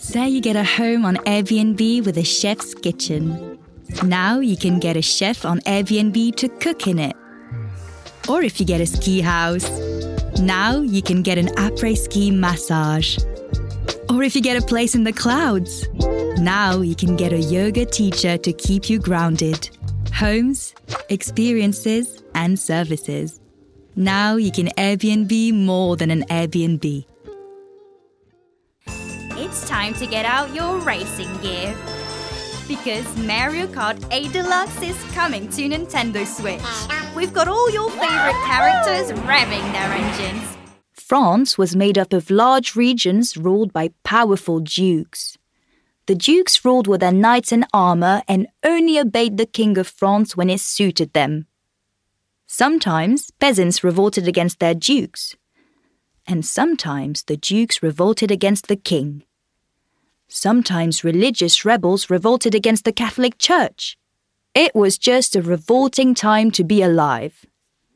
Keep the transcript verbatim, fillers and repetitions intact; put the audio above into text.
Say you get a home on Airbnb with a chef's kitchen. Now you can get a chef on Airbnb to cook in it. Or if you get a ski house, now you can get an après-ski massage. Or if you get a place in the clouds, now you can get a yoga teacher to keep you grounded. Homes, experiences, and services. Now you can Airbnb more than an Airbnb. It's time to get out your racing gear. Because Mario Kart eight Deluxe is coming to Nintendo Switch. We've got all your favourite characters revving their engines. France was made up of large regions ruled by powerful dukes. The dukes ruled with their knights in armour and only obeyed the king of France when it suited them. Sometimes peasants revolted against their dukes, and sometimes the dukes revolted against the king. Sometimes religious rebels revolted against the Catholic Church. It was just a revolting time to be alive.